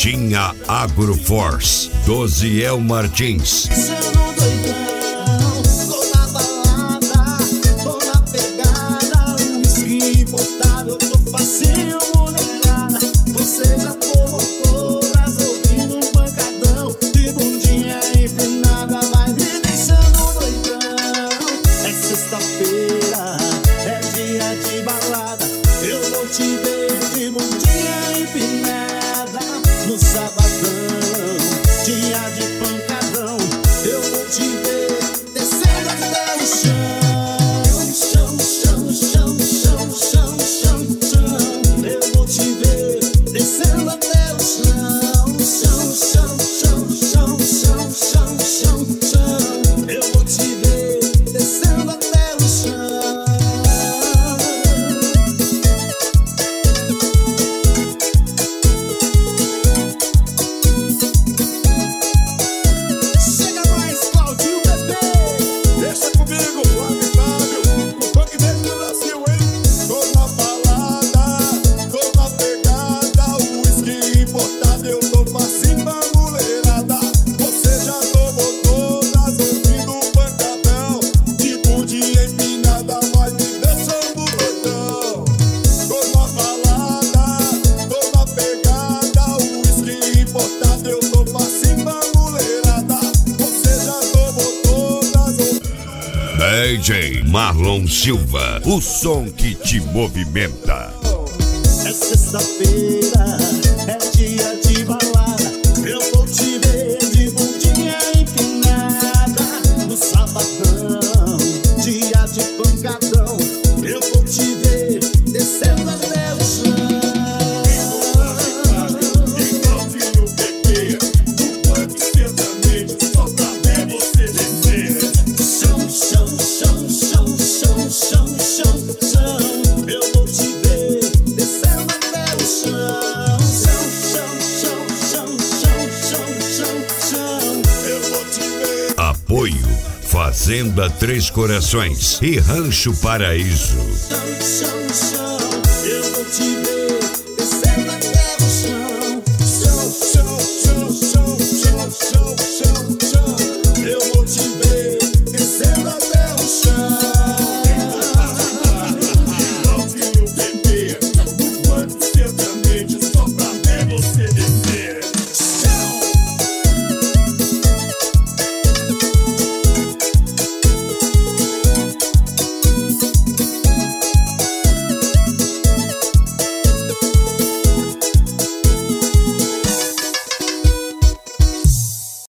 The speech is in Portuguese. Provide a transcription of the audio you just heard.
Tinha Agroforce, Dosiel Martins. DJ Marlon Silva, o som que te movimenta. É sexta-feira, é dia de balada. Eu vou te ver de bundinha empinada. No sabadão, dia de pancadão. Eu vou te ver descendo até o chão. Apoio Fazenda Três Corações e Rancho Paraíso. Chão, chão, chão.